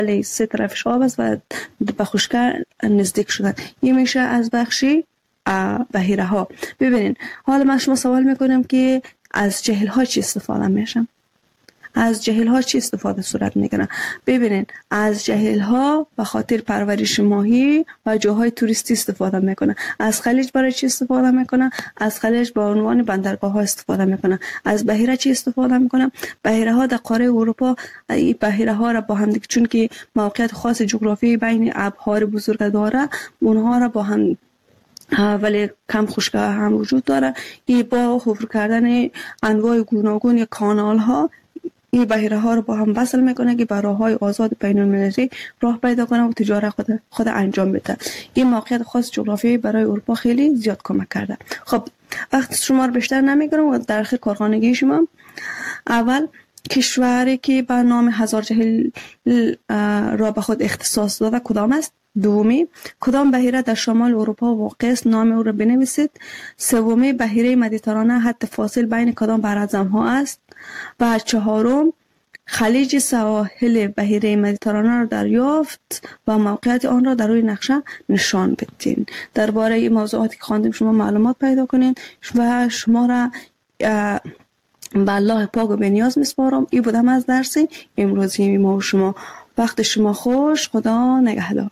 ولی سه طرفش آب است و به خشکی نزدیک شدن. این میشه از بخشی بحیره ها. ببینین حالا من شما سوال میکنم که از جهل ها چی استفاده میشن؟ از جهل ها چی استفاده صورت میکنه؟ ببینین از جهل ها به خاطر پرورش ماهی و جاهای توریستی استفاده میکنه. از خلیج برای چی استفاده میکنه؟ از خلیج به عنوان بندرگاه ها استفاده میکنه. از بحیره چی استفاده میکنه؟ بحیره ها در قاره اروپا این بحیره ها را با هم دیگه، چون که موقعیت خاص جغرافیایی بین ابحار بزرگ داره، اونها را با هم ولی کم خشکی هم وجود داره. این با حفر کردن انواع گوناگون یا کانال ها این بحیره ها رو با هم وصل میکنه که برای راههای آزاد بین المللی راه پیدا کنه و تجارت خود انجام بده. این موقعیت خاص جغرافیایی برای اروپا خیلی زیاد کمک کرده. خب وقت شما رو بیشتر نمیگیرم و در اخیر کارخانگی شما. اول کشوری که به نام هزار جهل را به خود اختصاص داده کدام است؟ دومی کدام بحیره در شمال اروپا واقع است؟ نام او را بنویسید. سومی بحیره مدیترانه حد فاصل بین کدام براعظم ها است؟ و چهارم خلیج سواحل بحیره مدیترانه را دریافت و موقعیت آن را در روی نقشه نشان بدین. درباره این موضوعاتی که خواندیم شما معلومات پیدا کنین و شما را به الله پاک و بی‌نیاز میسپارم. این بودم از درس امروزی ما و شما. وقت شما خوش. خدا نگهدار.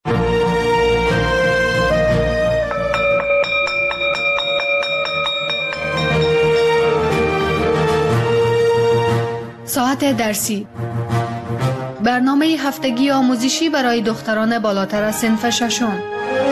ساعت درسی، برنامه هفتگی آموزشی برای دختران بالاتر از صنف ششم.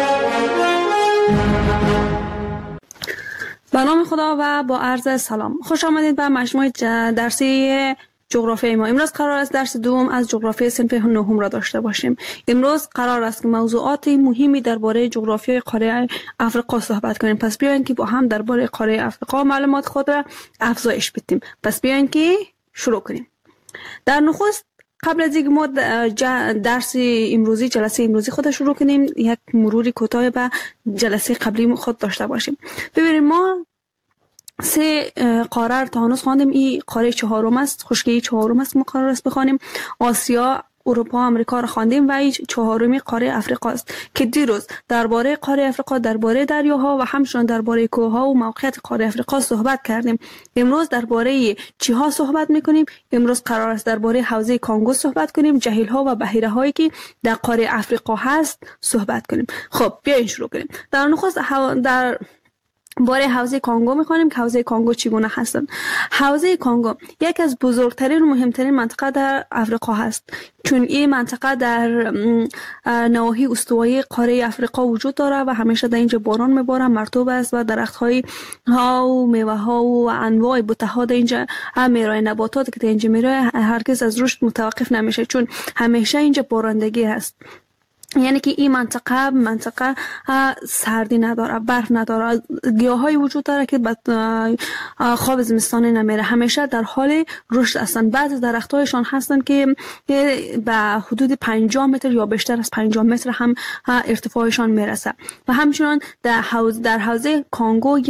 به نام خدا و با عرض سلام. خوش آمدید به مجموعه درسی جغرافیای ما. امروز قرار است درس دوم از جغرافیای صنف نهم را داشته باشیم. امروز قرار است که موضوعات مهمی درباره جغرافیای قاره آفریقا صحبت کنیم. پس بیاین که با هم درباره قاره آفریقا معلومات خود را افزایش بدیم. پس بیاین که شروع کنیم. در نخست قبل از اینکه ما درس امروزی جلسه امروزی خود شروع کنیم یک مروری کوتاه به جلسه قبلی خود داشته باشیم. ببینید ما سه قاره تا هنوز خواندیم. این قاره چهارم است، خشکی چهارم است. ما قرار است بخوانیم آسیا، اروپا، آمریکا را خواندیم و این چهارمی قاره افریقا است که دیروز درباره قاره افریقا، درباره دریاها و همچنین درباره کوهها و موقعیت قاره افریقا صحبت کردیم. امروز درباره چیها صحبت میکنیم؟ امروز قرار است درباره حوزه کانگو صحبت کنیم، جهیل‌ها و بحیره هایی که در قاره افریقا هست صحبت کنیم. خب بیاین شروع کنیم. در نخست در باره حوزه کانگو می‌خوانیم که حوزه کانگو چگونه هستند. حوزه کانگو یک از بزرگترین و مهمترین منطقه در افریقا هست، چون این منطقه در نواحی استوایی قاره افریقا وجود داره و همیشه در اینجا باران میباره، مرطوب است و درخت‌های و میوه‌ها و انواع بوته‌ها در اینجا میرای، نباتات که در اینجا میرای هرگز از رشد متوقف نمیشه چون همیشه اینجا بارندگی هست. یعنی که این منطقه سردی نداره، برف نداره، گیاهایی وجود داره که خواب زمستانی نمیره، همیشه در حال رشد هستند. بعضی درختایشان هستند که به حدود 50 متر یا بیشتر از 50 متر هم ارتفاعشان میرسه. و همچنین در حوزه کانگو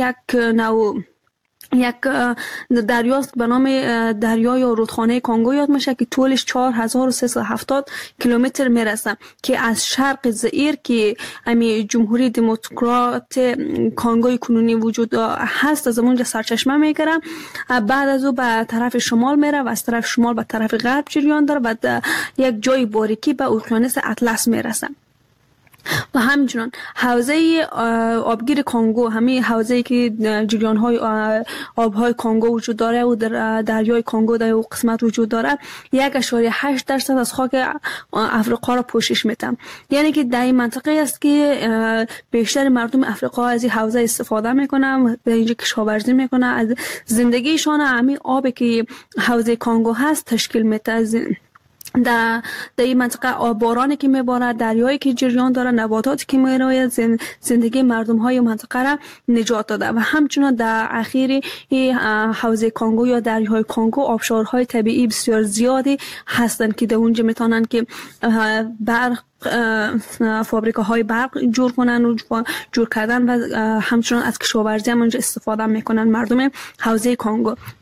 یک دریاست به نام دریا یا رودخانه کانگو یاد میشه که طولش 4370 کیلومتر میرسه که از شرق زئیر که جمهوری دموکرات کانگوی کنونی وجود هست از اونجا سرچشمه میگیره، بعد از او به طرف شمال میره و از طرف شمال به طرف غرب جریان داره و یک جای باریکی به اقیانوس اطلس میرسه. و همچنین حوزه آبگیر کانگو، همین حوزه‌ای که جریان‌های آب‌های کانگو وجود داره و در دریای کانگو در اون قسمت وجود داره 1.8% از خاک افریقا را پوشش میده. یعنی که در این منطقه است که بیشتر مردم افریقا از این حوزه استفاده میکنن، به اینجا کشاورزی میکنن، از زندگیشان همین آبی که حوزه کانگو هست تشکیل میده. در این منطقه بارانی که میباره، دریایی که جریان داره، نباتاتی که میروید زندگی مردم های منطقه را نجات داده. و همچنین در اخیر حوزه کانگو یا دریای کانگو آبشارهای طبیعی بسیار زیادی هستند که در اونجا میتونن که برق فابریکاهای برق جور کنن و جور کردن و همچنین از کشاورزی هم اونجا استفاده میکنن مردم حوزه کانگو.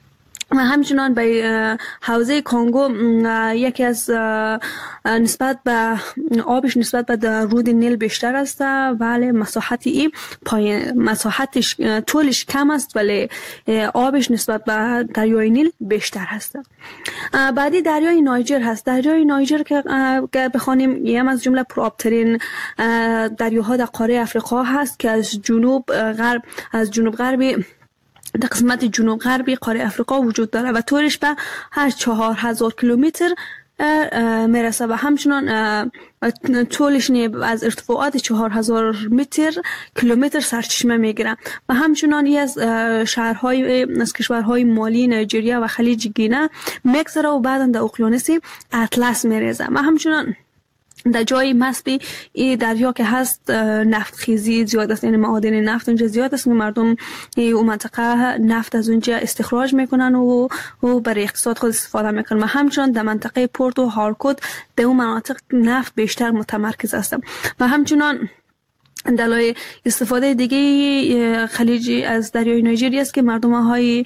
و همچنان به حوزه کانگو یکی از نسبت به آبش نسبت به رود نیل بیشتر است، ولی مساحتی مساحتش طولش کم است ولی آبش نسبت به دریای نیل بیشتر است. بعدی دریای نایجر هست. دریای نایجر که بخوانیم یکی از جمله پرآبترین دریاها در قاره افریقا هست که از جنوب غربی در قسمت جنوب غربی قاره افریقا وجود داره و طولش به 4000 کیلومتر میرسه و همچنان طولش از ارتفاعات 4000 کیلومتر سرچشمه میگیره و همچنان از از کشورهای مالی، نایجریا و خلیج گینه میگذره و بعدا در اقیانوس اطلس میرسه و همچنان در جای مسبی این دریا که هست نفت خیزی زیاد است، یعنی معادن نفت اونجا زیاد است و مردم اون منطقه نفت از اونجا استخراج میکنن و برای اقتصاد خود استفاده میکنن و همچنان در منطقه پورت و هارکوت در اون مناطق نفت بیشتر متمرکز است و همچنان دلایل استفاده دیگه خلیج از دریای نایجری است که مردم های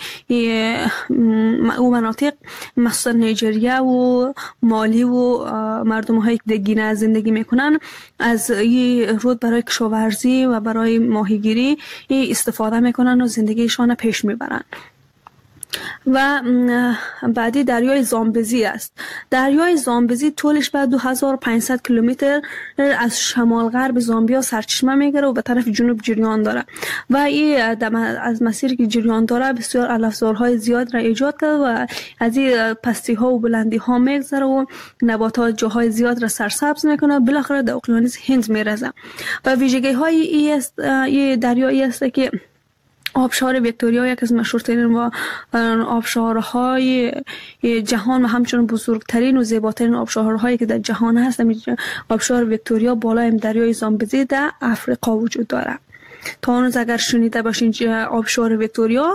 او مناطق مثلا نیجریه و مالی و مردم هایی که در گینه زندگی میکنن از این رود برای کشاورزی و برای ماهیگیری استفاده میکنن و زندگیشان پیش میبرن. و بعدی دریای زامبزی است. دریای زامبزی طولش به 2500 کیلومتر از شمال غرب زامبیا سرچشمه میگیره و به طرف جنوب جریان داره و این از مسیری که جریان داره بسیار علفزارهای زیاد را ایجاد کرده و از این پستی ها و بلندی ها میگذره و نباتات جاهای زیاد را سرسبز میکنه، بالاخره در اقیانوس هند میرسه و ویژگی های این دریایی است که آبشار ویکتوریا یک از مشهورترین و آبشارهای جهان و همچنین بزرگترین و زیباترین آبشارهایی که در جهان هست. آبشار ویکتوریا بالای دریای زامبزی در افریقا وجود داره. تا اون اگر شنیده باشین آبشار ویکتوریا،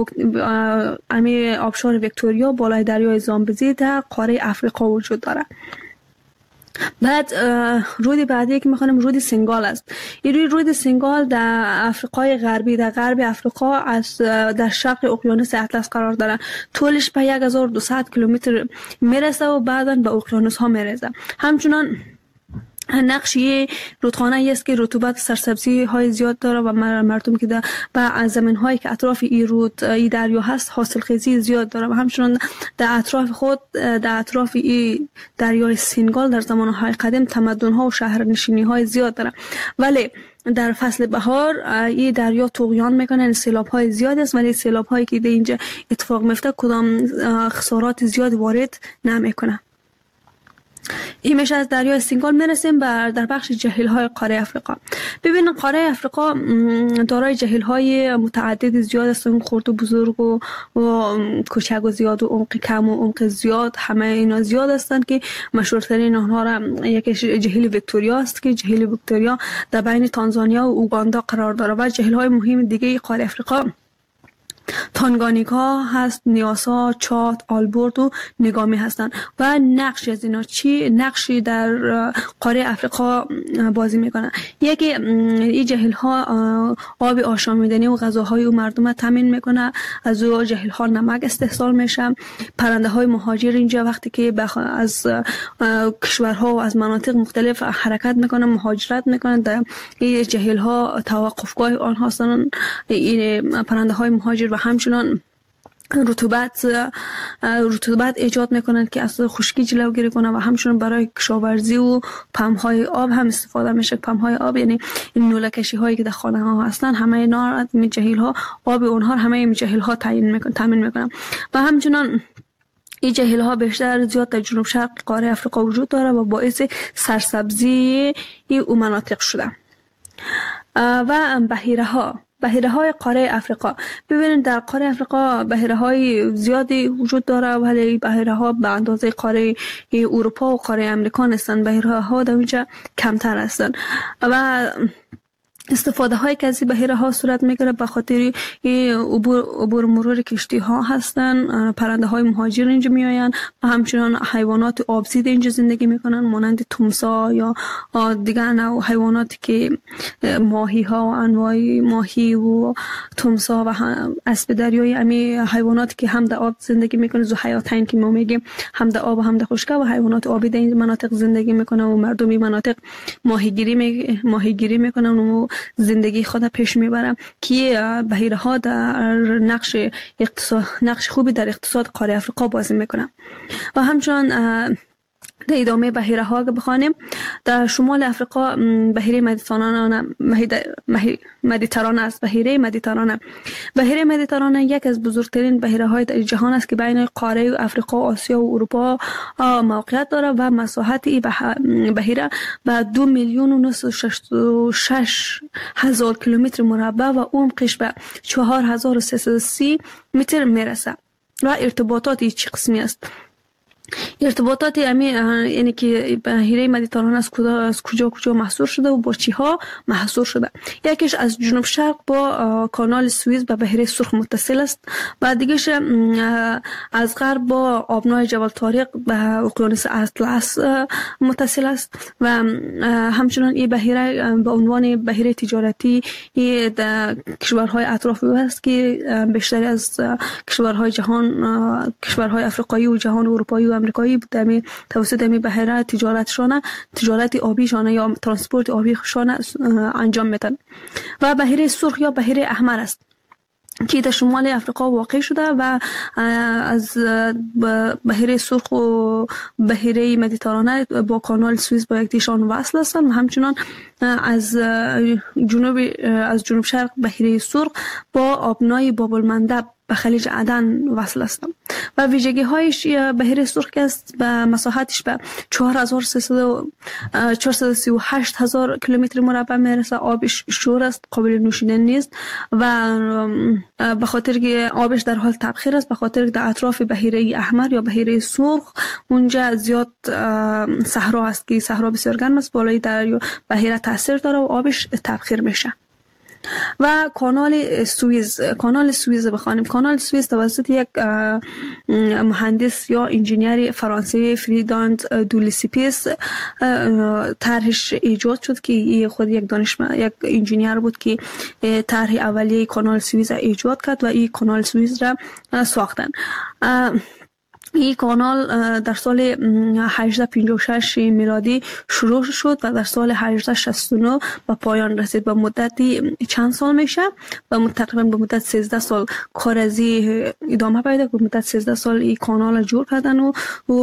آبشار ویکتوریا بالای دریای زامبزی در قاره افریقا وجود داره. بعد رود بعدی که میخوانم رود سنگال است. این رود سنگال در افریقای غربی، در غرب افریقا از در شرق اقیانوس اطلس قرار داره. طولش به 1200 کیلومتر میرسه و بعدا به اقیانوس ها میرسه. همچنان نقشی رودخانه است که رطوبت سرسبزی های زیاد داره و مردم که در زمین هایی که اطراف این رود این دریا هست حاصل خیزی زیاد داره و همچنان در اطراف این دریای سنگال در زمان های قدیم تمدن ها و شهرنشینی های زیاد داره، ولی در فصل بهار این دریا طغیان میکنه، سیلاب های زیاد است ولی سیلاب هایی که در اینجا اتفاق میفته کدام خسارات زیاد وارد نمیکنه. این میشه از دریای سنگال میرسیم در بخش جهیل های قاره افریقا. ببینید قاره افریقا دارای جهیل های متعدد زیاد است، خرد و بزرگ و کوچک و زیاد و عمق کم و عمق زیاد، همه اینا زیاد هستند که مشهورترین آنها را یکی جهیل ویکتوریا است که جهیل ویکتوریا در بین تانزانیا و اوگاندا قرار داره و جهیل های مهم دیگه قاره افریقا تانگانیکا هست، نیاسا، چاد، آلبورت و نگامی هستند و نقش از اینا نقشی در قاره افریقا بازی میکنن. یکی این جهیل ها آب آشامیدنی و غذاهای و مردم تامین میکنه، از او جهیل ها نمک استحصال میشه. پرنده های مهاجر اینجا وقتی که از کشورها و از مناطق مختلف حرکت میکنن، مهاجرت میکنن، در این جهیل ها توقفگاه آنها هستند. این پرنده های مهاجر و همچنان رطوبت ایجاد میکنند که از خشکی جلوگیری کنه و همچنان برای کشاورزی و پمپ‌های آب هم استفاده میشه. پمپ‌های آب یعنی این نوله‌کشی هایی که در خانه ها هستن، همه اینا می جهیل ها آب اونها همه این جهیل ها تامین میکنن و همچنان این جهیل ها بیشتر زیاد در جنوب شرق قاره افریقا وجود داره و باعث سرسبزی این مناطق شده. و بحیره های قاره افریقا. ببینید در قاره افریقا بحیره های زیادی وجود داره ولی بحیره ها به اندازه قاره اروپا و قاره امریکا نیستند. بحیره ها در اینجا کمتر هستند و استفاده های که از بحیره ها صورت میگیره به خاطر عبور مرور کشتی ها هستن. پرنده های مهاجر اینجا میآین و همچنان حیوانات آبزید اینجا زندگی میکنن مانند تمساح یا دیگر نوع حیواناتی که ماهی ها و انواع ماهی و تمساح و اسب دریایی، امی حیواناتی که هم در آب زندگی میکنه، ذوحیاتین که ما میگیم، هم در آب و هم در خشکی، و حیوانات آبی در این مناطق زندگی میکنه و مردمی مناطق ماهیگیری میکنن و زندگی خود پیش میبرم که بحیره ها در نقش خوبی در اقتصاد قاره افریقا بازی میکنن. و همچنان در ادامه بحیره ها بخوانیم، در شمال افریقا بحیره مدیترانه است. بحیره مدیترانه یک از بزرگترین بحیره های جهان است که بین قاره افریقا، آسیا و اروپا موقعیت دارد و مساحت این بحیره به 2,966,000 کیلومتر مربع و عمقش به 4,330 متر میرسه. و ارتباطات چه قسمی است؟ ارتباطات یعنی که بحیره مدیترانه از کجا محصور شده و با چی ها محصور شده؟ یکیش از جنوب شرق با کانال سوئیز به بحیره سرخ متصل است، و دیگهش از غرب با آبنای جبل طارق به اقیانوس اطلس متصل است. و همچنان این بحیره به عنوان بحیره تجارتی در کشورهای اطراف است که بیشتری از کشورهای جهان، کشورهای افریقایی و جهان اروپایی و امریکایی توسط می بحیره تجارت آبیشانه یا ترانسپورت آبیشانه انجام میدن. و بحیره سرخ یا بحیره احمر است که در شمال افریقا واقع شده و از بحیره سرخ و بحیره مدیترانه با کانال سوئیس با یکدیشان وصل هستند. و همچنان از جنوب شرق بحیره سرخ با آبنای باب المندب به خلیج عدن وصل است. و ویژگی هایش بحیره سرخ است به مساحتش به 438,000 کیلومتر مربع میرسه. آبش شور است، قابل نوشیدن نیست و به خاطر که آبش در حال تبخیر است، به خاطر که در اطراف بحیره احمر یا بحیره سرخ اونجا زیاد صحرا است که صحرا بسیار گرم است، بالای دریا بحیره تاثیر داره و آبش تبخیر میشه. و کانال سوئیز بخوانیم. کانال سوئیس توسط یک مهندس یا انجینیر فرانسوی فریداند دولیسیپیس طرحش ایجاد شد که خود یک انجینیر بود که طرح اولیه کانال سوئیس ایجاد کرد و این کانال سوئیس را ساختن. این کانال در سال 1856 میلادی شروع شد و در سال 1869 به پایان رسید. به مدتی چند سال میشه؟ تقریبا به مدت 13 سال کار از ادامه پیدا کرد. به مدت 13 سال این کانال جور کردن و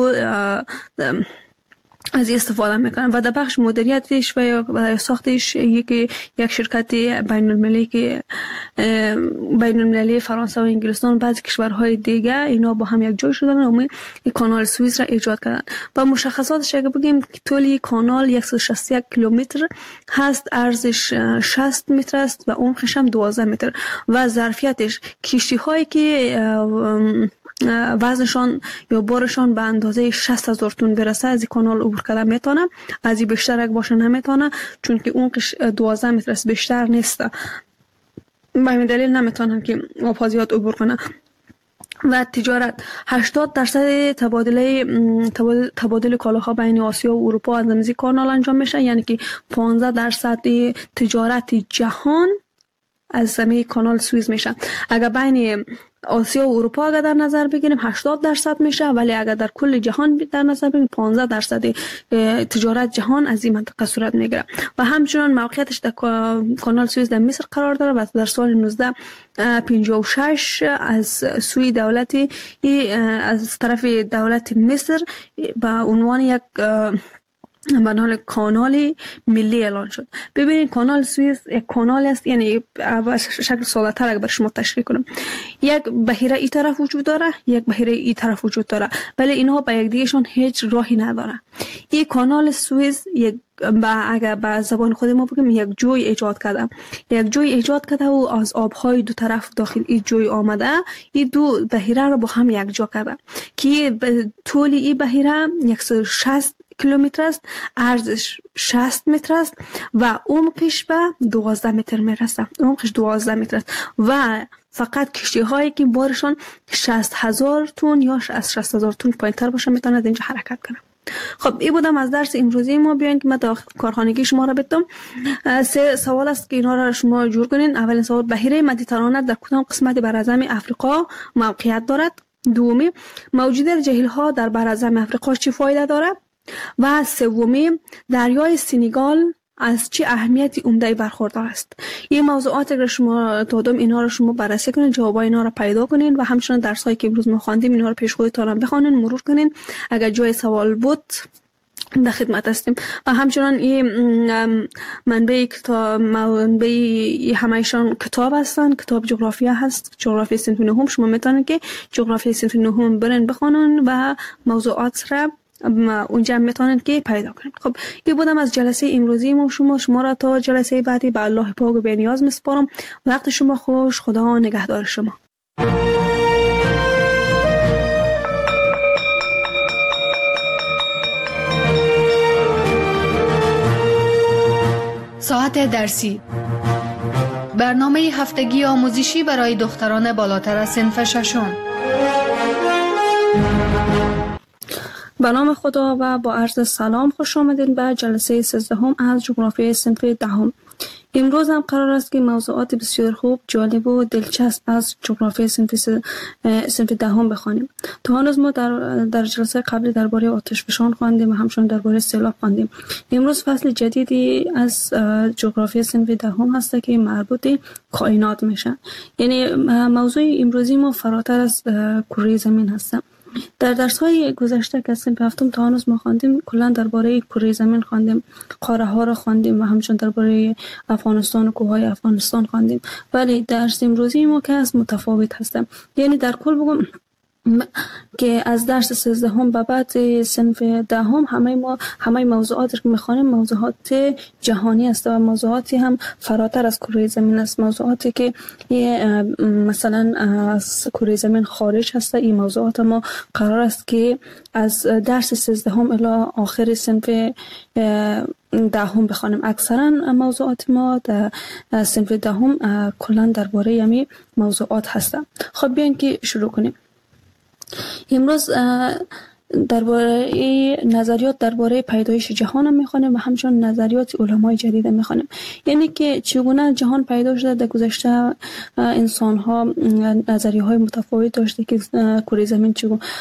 از استفاده میکنن و در بخش مدیریتش و ساختش یک شرکت بین المللی فرانسه و انگلستان و بعضی کشورهای دیگه اینا با هم یک جای شدن و این کانال سوئیس را ایجاد کردن. و مشخصاتش اگه بگیم طول کانال 161 کیلومتر هست، عرضش 60 متر است و عمقش هم 12 متر و ظرفیتش کشتی هایی که وزنشان یا بارشان به اندازه 60,000 تن برسه از این کانال عبور کردن میتونه، از این بیشتر اگه باشه نمیتونه چون که عمقش 12 متر است، بیشتر نیست. به همین دلیل نمیتونن که آب‌ها عبور کنه. و تجارت 80% تبادل کالاها بین آسیا و اروپا از این کانال انجام میشه، یعنی که 15% تجارت جهان از زمین کانال سوئیس میشه. اگر بین آسیا و اروپا اگر در نظر بگیریم 80% میشه، ولی اگر در کل جهان در نظر بگیریم 15% تجارت جهان از این منطقه صورت میگیره. و همچنان موقعیتش در کانال سوئیس در مصر قرار داره و در سال 1956 از سوی دولتی از طرف دولت مصر به عنوان یک بنال کانال ملی اعلان شد. ببینید کانال سوئیس یک کانال است، یعنی شکل ساده تر اگر بر شما تشریح کنم، یک بحیره ای طرف وجود داره، یک بحیره ای طرف وجود داره، ولی اینها به یک دیگهشون هیچ راهی نداره. این کانال سوئیس اگر به زبان خود ما بگیم یک جوی ایجاد کرده و از آبهای دو طرف داخل این جوی آمده این دو بحیره رو با هم یک جا کرده که طول این بحیره 160 کیلومتر است، عرضش 60 متر است و عمقش به 12 متر میرسه. عمقش 12 متر است و فقط کشتی هایی که بارشان 60,000 تن یا از 60,000 تن پایین‌تر باشه میتونند اینجا حرکت کنند. خب این بودم از درس امروزی ما. بیاین که من کارخانگی شما را بدم. 3 سوال است که اینا را شما جور کنین. اولین سوال: بحیره مدیترانه در کدام قسمت براعظم افریقا موقعیت دارد؟ دومی: موجودیت جهیل ها در براعظم افریقا چه فایده دارد؟ و سومی: دریای سنگال از چه اهمیتی عمده برخوردار است؟ این موضوعاتی که شما دادم اینا رو شما بررسی کنین، جوابای اینا رو پیدا کنین و همچنین درسایی که امروز ما خواندیم اینا رو پیش خودتون بخونین، مرور کنین. اگر جای سوال بود در خدمت هستیم. و همچنان این منبع کتاب، منبع همایشان کتاب هستن. کتاب جغرافیا هست، جغرافی صنف نهم. شما میتونید که جغرافی صنف نهم برین بخونن و موضوعات را اونجا میتونید که پیدا کنید. خب این بودم از جلسه امروزی ما. شما را تا جلسه بعدی به الله پاک و بی‌نیاز میسپارم. وقت شما خوش. خدا نگهدار شما. ساعت درسی، برنامه هفتگی آموزشی برای دختران بالاتر از صنف ششم. به نام خدا و با عرض سلام خوش آمدین به جلسه 13 از جغرافی صنف دهم. امروز هم قرار است که موضوعات بسیار خوب، جالب و دلچسب از جغرافی صنف دهم بخوانیم. تا هنوز ما در جلسه قبلی درباره آتشفشان خواندیم و همچنین درباره سیلاب خواندیم. امروز فصل جدیدی از جغرافی صنف دهم هست که مربوط به کائنات میشه. یعنی موضوع امروزی ما فراتر از کره زمین هست. در درس‌های گذشته که از صنف هفتم تا هنوز ما خواندیم کلا درباره کره زمین خواندیم، قاره ها را خواندیم و همچنین درباره افغانستان و کوههای افغانستان خواندیم. ولی درس امروزی ما که از متفاوت هستم. یعنی در کل بگم که از درس 13 به بعد صنف دهم همه موضوعاتی که می‌خوانیم موضوعات جهانی است و موضوعاتی هم فراتر از کره زمین است. موضوعاتی که مثلا از کره زمین خارج هست. این موضوعات ما قرار است که از درس 13 الی آخر صنف دهم بخوانیم. اکثرا موضوعات ما در صنف دهم کلا درباره همین موضوعات هست. خب بیاین که شروع کنیم. امروز درباره نظریات درباره پیدایش جهان هم میخوانیم و همچنین نظریات علمای جدید هم میخوانیم. یعنی که چگونه جهان پیدا شده. در گذشته انسان ها نظریه های متفاوت داشته که کره زمین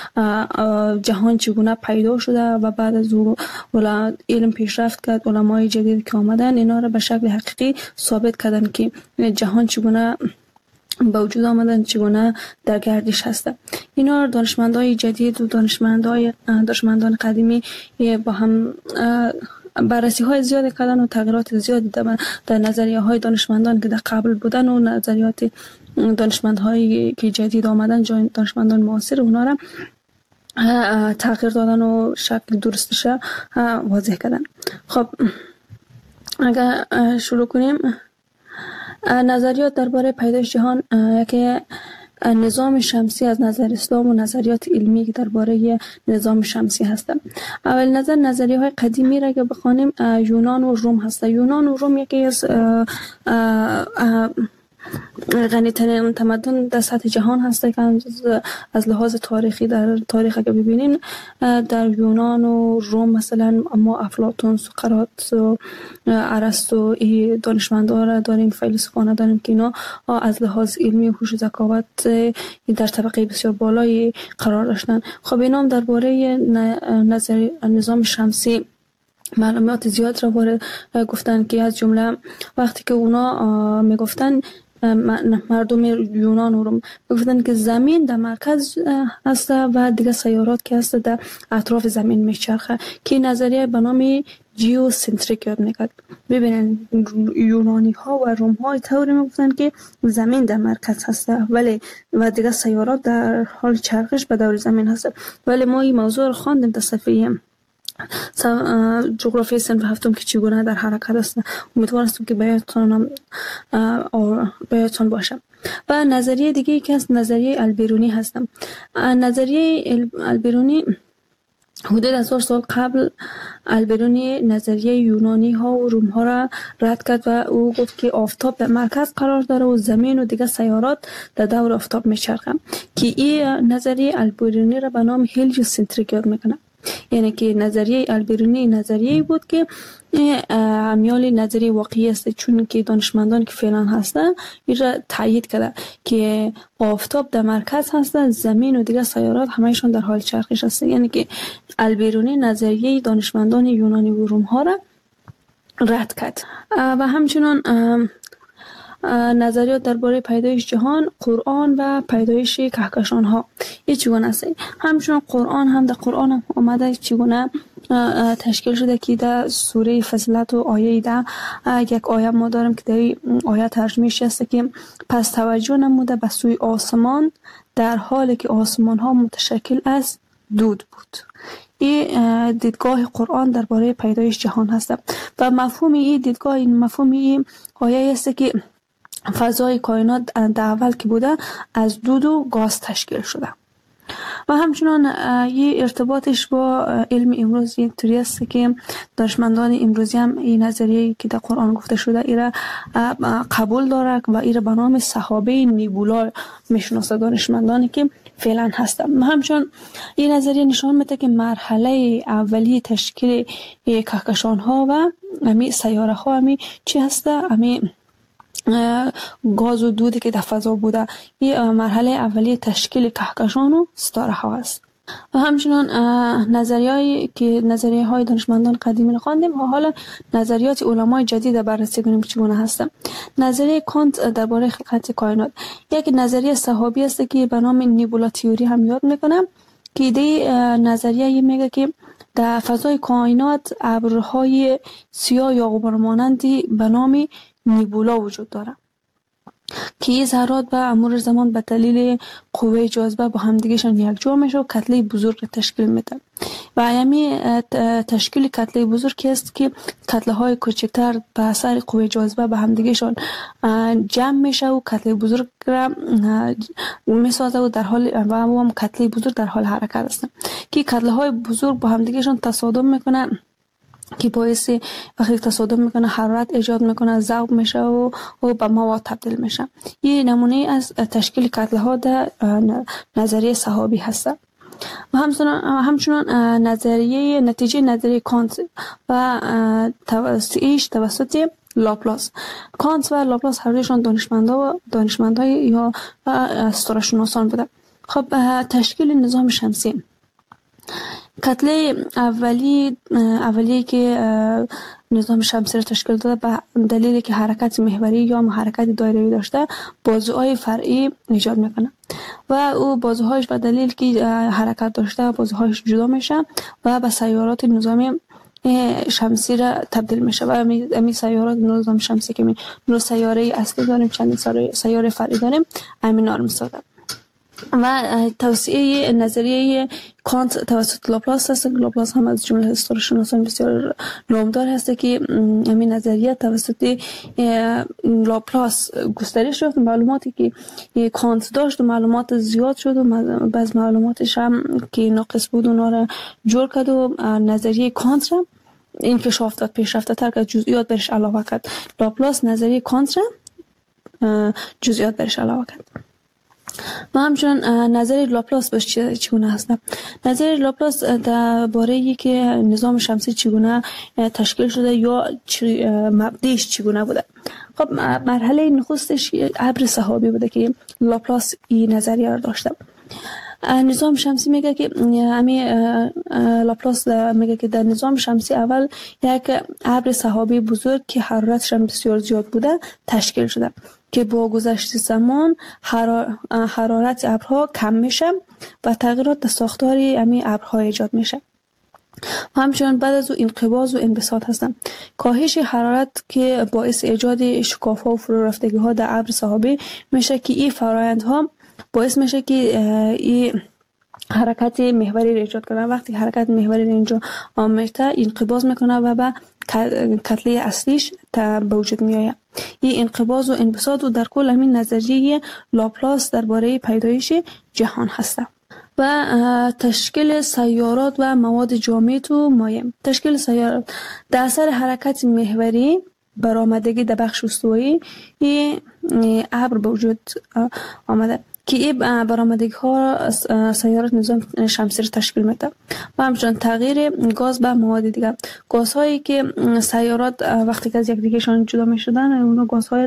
جهان چگونه پیدا شده و بعد از او علم پیشرفت کرد. علمای جدید که آمدن اینا را به شکل حقیقی ثابت کردن که جهان چگونه با وجود آمدن، چگونه در گردش هسته. اینا دانشمندای جدید و دانشمندان قدیمی با هم بررسی های زیاد کردن و تغییرات زیادی در نظریه های دانشمندان که در قبل بودن و نظریات دانشمندهایی که جدید آمدن، دانشمندان معاصر، اونا را تغییر دادن و شکل درستش واضح کردن. خب اگر شروع کنیم، نظریات درباره پیدایش جهان که نظام شمسی از نظر اسلام و نظریات علمی که درباره نظام شمسی هستند. اول نظریه های قدیمی را که بخوانیم یونان و روم هست. یونان و روم یکی از غنی‌ترین تمدن در سطح جهان هست که از لحاظ تاریخی در تاریخ که ببینیم در یونان و روم مثلا ما افلاطون، سقراط و ارسطو دانشمندا را داریم، فیلسوفان داریم که اینا از لحاظ علمی و هوش و ذکاوت در طبقه بسیار بالایی قرار داشتن. خب اینا هم درباره نظام شمسی معلومات زیاد را وارد گفتن که از جمله وقتی که اونا میگفتن مردم یونان و روم گفتن که زمین در مرکز هست و دیگه سیارات که هست در اطراف زمین میچرخه که نظریه به نام جیوسنتریک یاد میکرد. ببینن یونانی ها و روم ها طوری میگفتن که زمین در مرکز هست ولی و دیگه سیارات در حال چرخش به دور زمین هست. ولی ما این موضوع رو خواندیم در صفحه جغرافی صنف هفتم که چگونه در حرکت است. امیدوارم که بیاتون باشه. و نظریه دیگه که از نظریه البرونی هستم. نظریه البرونی حدود 1000 سال قبل البرونی نظریه یونانی ها و روم ها را رد کرد و او گفت که آفتاب در مرکز قرار داره و زمین و دیگر سیارات در دور آفتاب میچرخند، که این نظریه البرونی را به نام هلیوسنتریک یاد میکنه. یعنی که نظریه البرونی نظریه بود که امیال نظریه واقعی است، چون که دانشمندان که فعلا هستن این را تایید کرده که آفتاب در مرکز هست، زمین و دیگر سیارات همهشون در حال چرخش هست. یعنی که البرونی نظریه دانشمندان یونانی و روم ها را رد کرد. و همچنان نظریات درباره پیدایش جهان، قرآن و پیدایش کهکشان ها این چگونه است. همچنان قرآن هم در قرآن هم آمده چگونه تشکیل شده که در سوره فضیلت و آیه ده یک آیه ما داریم که در آیه ترجمه‌اش است که پس توجه نموده به سوی آسمان در حالی که آسمان ها متشکل از دود بود. این دیدگاه قرآن درباره پیدایش جهان هست و مفهوم این دیدگاه، این مفهوم این آیه است که فضای کائنات در اول که بوده از دود و گاز تشکیل شده. و همچنان یه ارتباطش با علم امروز اینطوری است که دانشمندان امروزی هم این نظریه‌ای که در قرآن گفته شده ایره قبول داره و ایره به نام صحابه نیبولا میشناسه دانشمندانی که فعلا هستن. و همچنان این نظریه نشان میده که مرحله اولیه تشکیل کهکشان ها و امی سیاره ها امی چی هسته؟ امی گاز و دودی که در فضا بوده. این مرحله اولیه تشکیل کهکشان و ستاره ها است. و همچنان نظریه های دانشمندان قدیمی رو خواندیم و حالا نظریات علمای جدید بررسی کنیم چگونه هستند. نظریه کانت درباره خلقت کائنات یک نظریه صحابی است که به نام نیبولا تئوری هم یاد میکنم، که ایده نظریه میگه که در فضای کائنات ابرهای سیاه یا غبار مانندی به نام نیبولا وجود داره که این ذرات به مرور زمان به دلیل قوه جاذبه با همدیگهشان یکجا میشه و کتله بزرگ تشکیل میده. و همین تشکیل کتله بزرگ است که کتله های کوچکتر به اثر قوه جاذبه به همدیگهشان جمع میشه و کتله بزرگ را میسازه و در حال و هم کتله بزرگ در حال حرکت است که کتله های بزرگ با همدیگهشان تصادم میکنن که باعث وقتی تصادم میکنه حرارت ایجاد میکنه، ذوب میشه و به مواد تبدیل میشه. یه نمونه از تشکیل کتله ها در نظریه صحابی هست. و همچنان نتیجه نظریه کانت و توسط لاپلاس. کانت و لاپلاس هر دوشان دانشمندای یا ستاره‌شناسان بوده. خب تشکیل نظام شمسی، کتله اولیه که نظام شمسی را تشکیل داده به دلیلی که حرکت محوری یا حرکت دایروی داشته بازوهای فرعی ایجاد میکنه و او بازوهایش به دلیل که حرکت داشته بازوهایش جدا میشه و به سیارات نظام شمسی را تبدیل میشه و امی سیارات نظام شمسی که نو سیاره اصلی داریم، چند سیاره فرعی داریم، امینا رو میسازه. و توسعه نظریه کانت توسط لاپلاس است. لاپلاس هم از جمله ستاره‌شناسان بسیار نامدار هست که همین نظریه توسط لاپلاس گسترش یافت. معلوماتی که کانت داشت و معلومات زیاد شد و بعض معلوماتش هم که ناقص بود اونا را جور کرد و نظریه کانت را انکشاف داد، پیشرفته تر کرد، جزئیات برش علاوه کرد. لاپلاس نظریه کانت را جزئیات برش علاوه کرد. و همچنان نظریه لاپلاس بهش چگونه هست؟ نظریه لاپلاس درباره که نظام شمسی چگونه تشکیل شده یا مبدأش چگونه بوده. خب مرحله نخستش ابر سحابی بوده که لاپلاس این نظریه رو داشته. نظام شمسی میگه که لاپلاس میگه که در نظام شمسی اول یک ابر سحابی بزرگ که حرارتش بسیار زیاد بوده تشکیل شده که با گذشت زمان حرارت ابرها کم میشه و تغییرات در ساختار همین ابرها ایجاد میشه. و همچنان بعد از او انقباض و انبساط هستند. کاهش حرارت که باعث ایجاد شکاف‌ها و فرو رفتگی‌ها در ابر سحابی میشه که این فرآیندها باعث میشه که این حرکت محوری را ایجاد کنه. وقتی حرکت محوری را اینجا آمیخته انقباض میکنه و به کتله اصلیش به وجود میآید. این انقباض و انبساط و در کل همین نظریه لاپلاس درباره پیدایش جهان هست. و تشکیل سیارات و مواد جامد و مایع. تشکیل سیارات در اثر حرکت محوری برآمدگی در بخش استوایی ابر به وجود آمده که این برآمدگی ها سیارات نظام شمسی را تشکیل میده و همچنین تغییر گاز به مواد دیگر. گازهایی که سیارات وقتی که از یکدیگرشان جدا می شدن اونا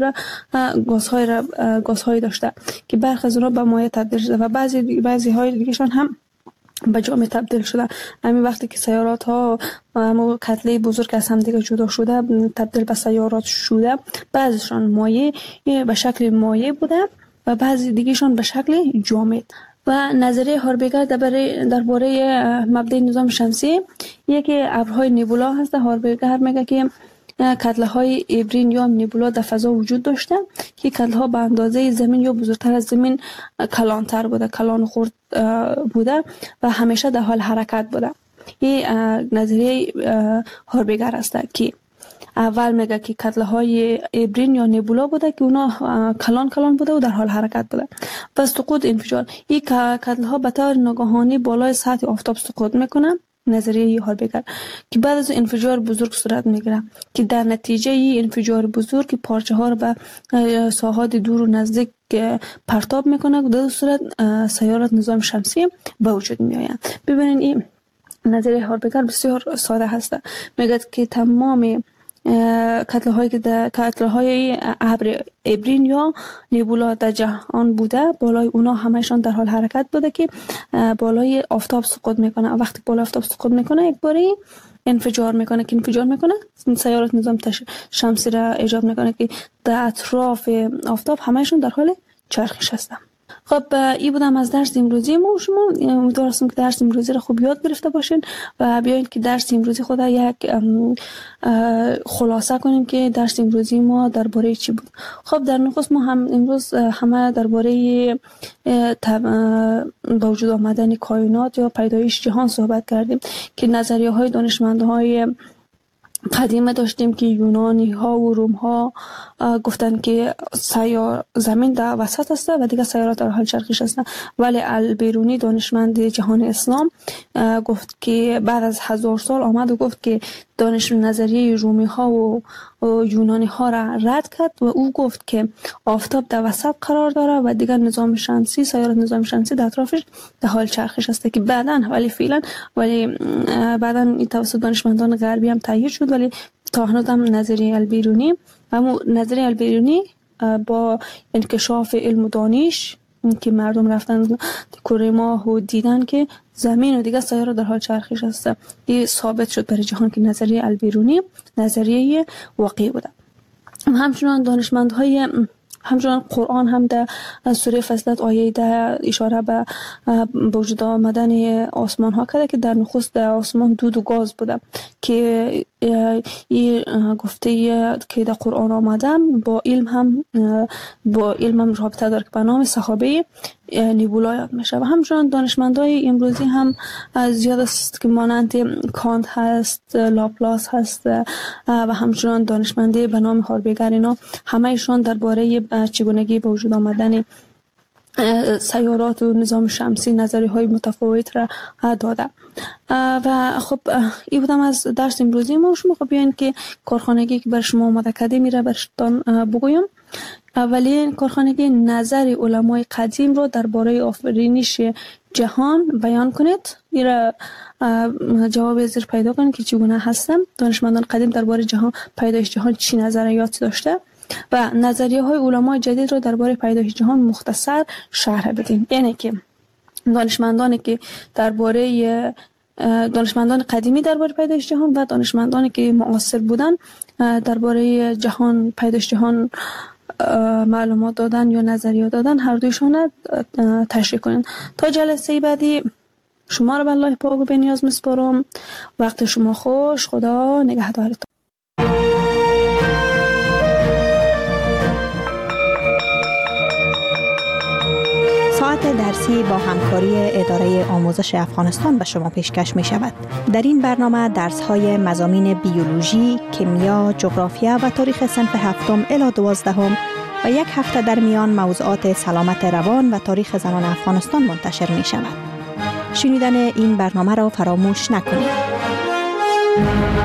گازهایی داشته که برخی از اونها به مایع تبدیل شده و بعضی های دیگرشان هم به جامد تبدیل شده. همین وقتی که سیارات ها کتله بزرگ از هم دیگه جدا شده تبدیل به سیارات شده، بعضیشان مایع به شکل مایع بوده و بعضی دیگهشان به شکل جامد. و نظریه هاربیگر درباره مبدأ نظام شمسی یکی ابرهای نبولا هست. هاربیگر میگه که کتله های ابرین یا نبولا در فضا وجود داشته که کتله ها به اندازه زمین یا بزرگتر از زمین کلانتر بوده، کلان خورد بوده و همیشه در حال حرکت بوده. این نظریه هاربیگر است که اول میگه که کتله های ابرین یا نبولا بوده که اونا کلان بوده و در حال حرکت بوده. و سقوط انفجار، این کتله ها به طور ناگهانی بالای سطح آفتاب سقوط میکنن. نظریه هاربیگر که بعد از انفجار بزرگ صورت میگیره که در نتیجه این انفجار بزرگ پارچه ها رو به ساحات دور و نزدیک پرتاب میکنه و در صورت سیارات نظام شمسی به وجود میآیند. ببینید این نظریه هاربیگر بسیار ساده هست. میگه که تمام کتله های ابر ابرین یا نبولا در جهان بوده، بالای اونا همشان در حال حرکت بوده که بالای آفتاب سقوط میکنه. وقتی بالای آفتاب سقوط میکنه یک باری انفجار میکنه که انفجار میکنه سیارات نظام شمسی را ایجاد میکنه که در اطراف آفتاب همشان در حال چرخش هستن. خب این بودم از درس امروزی ما. شما امیدوارم که درس امروزی رو خوب یاد گرفته باشین و بیاین که درس امروزی خود یک خلاصه کنیم که درس امروزی ما درباره چی بود. خب در نخست ما هم امروز همه درباره به وجود آمدن کائنات یا پیدایش جهان صحبت کردیم که نظریه های دانشمندهای قدیمه داشتیم که یونانی ها و روم ها گفتن که زمین در وسط است و دیگه سیارات در حال چرخش هستند، ولی البیرونی دانشمند جهان اسلام گفت که بعد از 1000 سال آمد و گفت که نظریه رومی ها و یونانی ها را رد کرد و او گفت که آفتاب در وسط قرار داره و دیگر نظام شمسی سیارات نظام شمسی در اطرافش در حال چرخش است که بعداً این توسط دانشمندان غربی هم تایید شد، ولی تا هنوز هم نظریه البیرونی با انکشاف علم و دانش که مردم رفتن کره ماه و دیدن که زمین و دیگه سیاره در حال چرخش است، این ثابت شد برای جهان که نظریه البیرونی نظریه واقعی بوده. همچنان قرآن هم در سوره فصلت آیه ده اشاره به وجود آمدن آسمان ها کرده که در نخست در آسمان دود و گاز بوده که این گفته که در قرآن آمدن با علم هم رابطه داره که به نام صحابه نبولا یاد میشه. و همچنان دانشمندای امروزی هم زیاد است که مانند کانت هست، لاپلاس هست و همچنان دانشمندی به نام هاربیگر، اینا همه ایشان درباره چگونگی به وجود آمدن سیارات و نظام شمسی نظریه های متفاوت را داده. و خب این بودم از درس امروزی ما. شما خب بیاین که کارخانگی که بر شما آماده کرده میره برشتان بگویم. اولین کارخانگی نظر علمای قدیم رو درباره آفرینش جهان بیان کنید. این را جواب زیر پیدا کنید که چگونه هستم. دانشمندان قدیم درباره پیدایش جهان چی نظریاتی داشته و نظریه های علمای جدید رو درباره پیدایش جهان مختصر شرح بدین. یعنی که دانشمندان قدیمی درباره پیدایش جهان و دانشمندانی که معاصر بودن درباره پیدایش جهان معلومات دادن یا نظریات دادن، هر دویشون تشریح کنین. تا جلسه بعدی شما رو به الله پاک و بی‌نیاز میسپارم. وقت شما خوش. خدا نگهدارتون. ساعت درسی با همکاری اداره آموزش افغانستان به شما پیشکش می شود. در این برنامه درس های مضامین بیولوژی، کیمیا، جغرافیا و تاریخ صنف 7 الی 12 و یک هفته در میان موضوعات سلامت روان و تاریخ زنان افغانستان منتشر می شود. شنیدن این برنامه را فراموش نکنید.